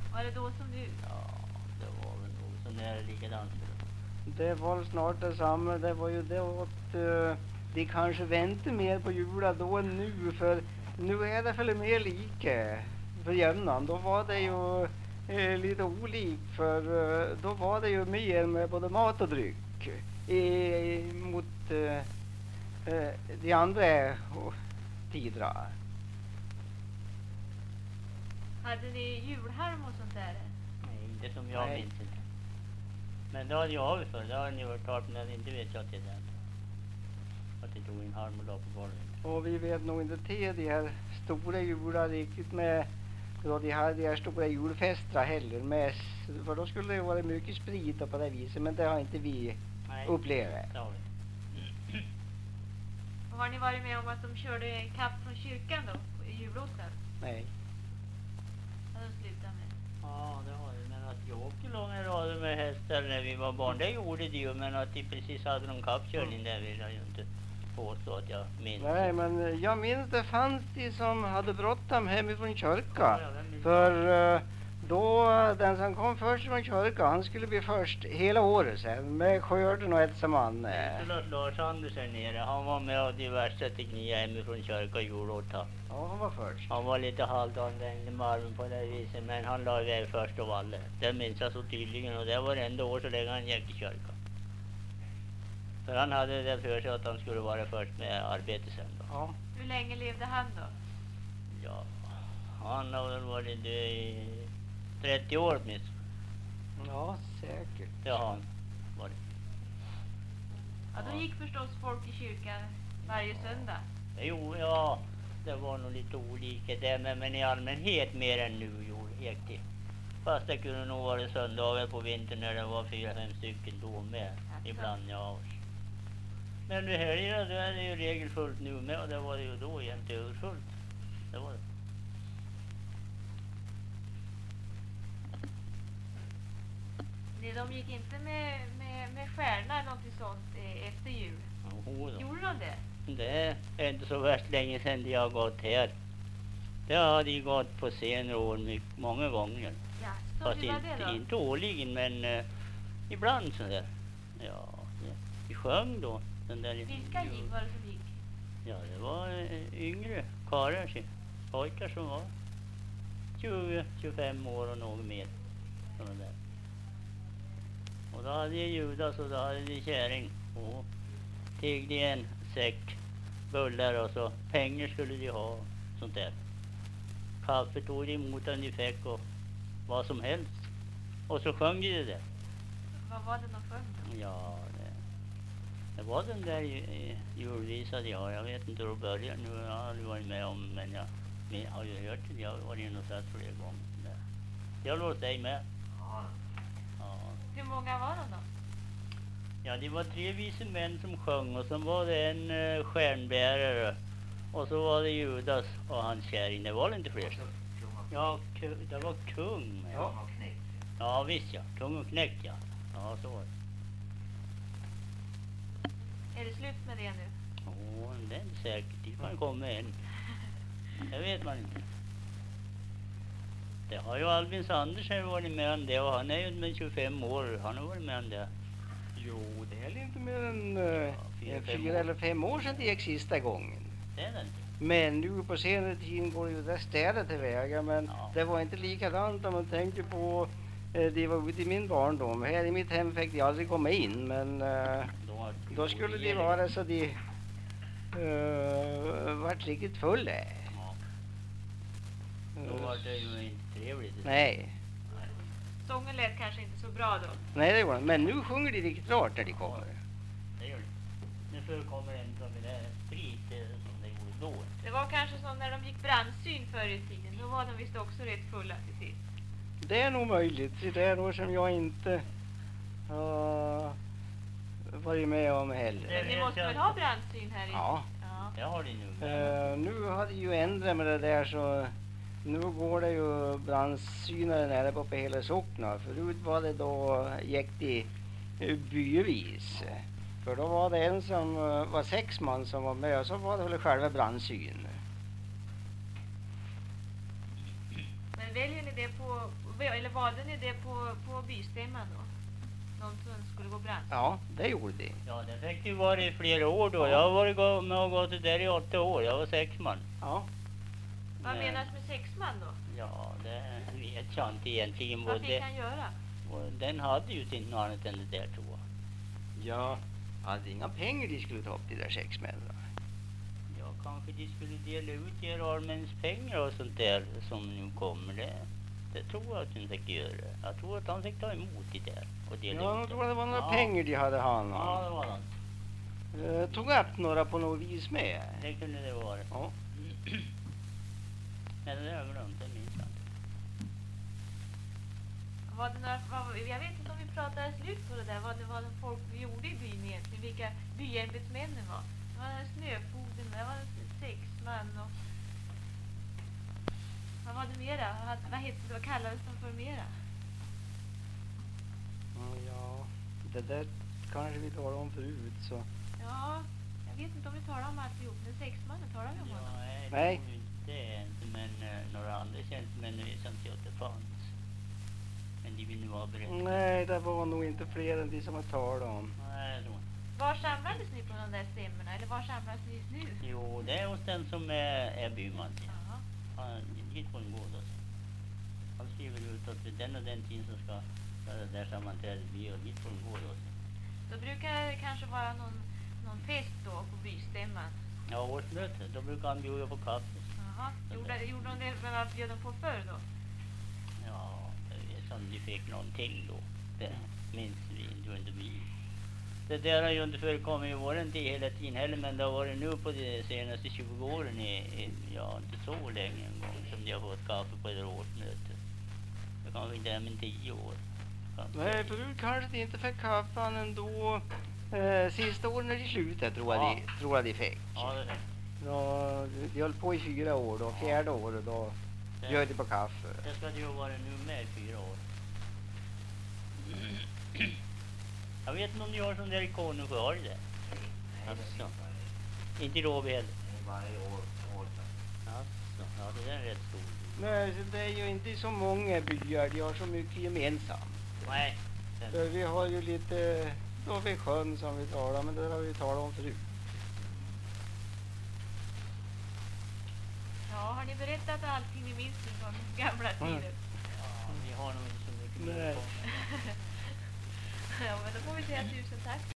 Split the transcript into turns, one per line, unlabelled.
Var det då som du...
Ja, det var väl nog så nära likadant.
Det var snart detsamma. Det var ju det att de kanske väntar mer på jula då än nu. För nu är det väl mer lika för jämnan. Då var det ju lite olik. För då var det ju mer med både mat och dryck. Mot de andra tiderna.
Hade ni julharm och sånt där?
Nej, inte som jag
Nej.
minns inte. Men det hade jag för. Det har ni hört talat, men inte vet jag till den. Att det tog en halm och la på golvet.
Och vi vet nog inte till de här stora jular riktigt med då de hade de här stora julfesterna heller med, för då skulle det vara mycket sprit och på det viset, men det har inte vi upplevt.
Det har vi.
Och har ni varit med om att de körde en kapp från kyrkan då i julotten?
Nej.
Vad de slutade med?
Ja, det har vi. Men att jag åkte långa rader med hästar när vi var barn, det gjorde de ju. Men att de precis hade någon kappkörning där vill jag ju inte påstå att jag minns.
Nej, men jag minns det fanns de som hade bråttom hemifrån kyrka.
Ja, vem minns
För då den som kom först från kyrka, han skulle bli först hela året sen med skörden och ett som han.
Lars Anders här nere, han var med och diverse tekniker hemifrån kyrka och julåtta.
Ja, han var först.
Han var lite halvdant med armen på det viset, men han la iväg först av alla. Det minns jag så tydligen, och det var enda år så länge han gick i kyrka. För han hade det för sig att han skulle vara först med arbete sen då.
Ja.
Hur länge levde han då?
Ja, han har väl varit död i 30 år minst.
Ja, säkert.
Det har han varit.
Ja, då gick förstås folk i kyrkan varje söndag.
Jo, ja, det var nog lite olika där, men i allmänhet mer än nu gick det. Fast det kunde nog vara söndagar på vintern när det var 4-5 stycken då med. Ibland, ja. Men nu helgerna då är det ju regelfullt nu med, och det var det ju då jämt överfullt. Det var det.
Nej, de gick inte med stjärna eller någonting sånt efter jul.
Jo då.
Gjorde de det?
Det är inte så värst länge sedan de har gått här. Det har de gått på senare år många gånger.
Ja, så
Fast
hur var det då?
inte årligen, men ibland så där. Ja, vi sjöng då. Den där
Vilka gick var det som gick?
Ja, det var yngre karlar, pojkar som var 20-25 år och något mer. Sådana där. Och då hade jag Judas och då hade de käring. Och teg de en säck bullar och så pengar skulle de ha. Sånt där. Kaffe tog de emot när de fick och vad som helst. Och så sjöng de det där.
Vad var det de sjöng då?
Ja, det var den där julvisan jag vet inte hur det börjar nu. Jag har aldrig varit med om, men jag har ju hört det. Jag har varit inne och sett flera gånger. Jag låt dig med.
Ja.
Ja.
Hur många var de då?
Ja, det var 3 vise män som sjöng och så var det en stjärnbärare. Och så var det Judas och hans kärring. Det var inte fler. Ja, det var kung.
Ja.
Ja, visst ja. Kung och knäckt, ja. Ja, så var det.
Är det slut med det nu?
Åh, det är inte säkert. Det kan komma en. Det vet man inte. Det har ju Albin Sandersen varit med om det, och han är ju med 25 år. Han har varit med om det.
Jo, det är inte mer än
4
4 eller 5 år sedan det gick sista gången.
Det är det inte.
Men nu på senare tiden går det ju där städet tillväga, men
Ja.
det var inte likadant om man tänker på det var ute i min barndom. Här i mitt hem fick de aldrig komma in, men då skulle de vara så de vart riktigt fulla.
Ja. Då var det ju inte trevligt.
Nej,
Sången lät kanske inte så bra då.
nej det går inte. Men nu sjunger de riktigt klart när de kommer.
Det gör det. Nu förekommer en som det där sprit som det gjorde då.
Det var kanske som när de gick brandsyn förr i tiden. Då var de visst också rätt fulla till sist.
Det är nog möjligt. Det är nog som jag inte har varit med om heller.
Ni måste väl ha brandsyn här i?
Ja.
Ja.
Det har de nu.
Nu har de ju ändrat med det där, så nu går det ju brandsynare nära på hela sockna. Förut var det då gick de byvis. För då var det en som var 6 man som var med, och så var det väl själva brandsyn.
Men Men väljer ni det på, eller valde ni det på bystämman då? Någon som skulle gå brand?
Ja, det gjorde det.
Ja, det fick ju vara i flera år då.
Ja.
Jag har varit med och gått där i 8 år. Jag var 6 man.
Ja.
Vad
Men-
menas med 6 man då?
Ja, det vet jag inte egentligen.
Vad fick han göra?
Den hade ju inte något annat än det där, tror jag.
Ja, hade inga pengar de skulle ta upp, de där 6 männen.
Ja, kanske de skulle dela ut Gerhardsmäns pengar och sånt där som nu kommer. Det tror jag att de fick göra. Jag tror att han fick ta emot det där och dela
Ja,
ut
jag tror det var några
Ja.
pengar de hade hand
Ja,
om.
det var något.
Tog upp några på något vis med.
Det kunde det vara.
Ja.
Men det har jag glömt, det minns jag inte.
Var det några, jag vet inte om vi pratade slut på det där. Vad det var folk vi gjorde i byn egentligen. Vilka byämbetsmännen var. Det var snöfoden, det var 6 man och... Vad var det mera? Vad hette det? Vad kallades de för mera?
Ja, det där kanske vi talade om förut så.
Ja, jag vet inte om vi talar om alltihop. Men 6 mannen talar vi om honom.
Ja, nej,
Nej.
tror inte, men några andra tjänstemän vet jag inte att det fanns. Men de vill nu vara beredda.
Nej, det var nog inte fler än de som jag talade om.
Nej, jag tror inte.
Var samlades ni på de där stämmorna? Eller var samlas ni nu?
Jo, det är hos den som är byman.
Ja.
Han gick på en gård alltså. Han skriver ut att vid den och den tiden så ska det där sammanträdet bli och gick på en gård alltså.
Då brukar det kanske vara någon fest då på bystämman.
Ja, årsmöte, då brukar han bjuda på kaffe.
Jaha. Gjorde de det? Men vad bjöd de på förr då?
Ja, jag vet om de fick någonting då. Det minns vi inte vi. Det där har ju inte förekommit i våren tid hela tiden heller, men det har varit nu på de senaste 20 åren, ja inte så länge en gång som de har fått kaffe på ett årsmöte. Det kanske inte är med 10 år. Kanske.
Nej, förut kanske de inte fick kaffan ändå. Sista åren när de slutade tror jag de fick.
Ja, det är det.
Ja, de höll på i 4 år då. 4:e året då bjöd de på kaffe.
Det ska det ju vara nu med 4 år. Jag vet inte om ni har sån där i Konungsjö, har ni det? Alltså. Inte i Råby heller?
Varje år.
Alltså, ja, det är rätt stor.
Nej, så det är ju inte så många byar. De har så mycket gemensamt.
Nej.
För vi har ju lite då vid sjön som vi talar, men det har vi talat om förut.
Ja, har ni berättat allting ni minns från gamla tider?
Ja, vi har nog inte så mycket mer
Nej.
på.
Ja, men då får vi säga tusen tack.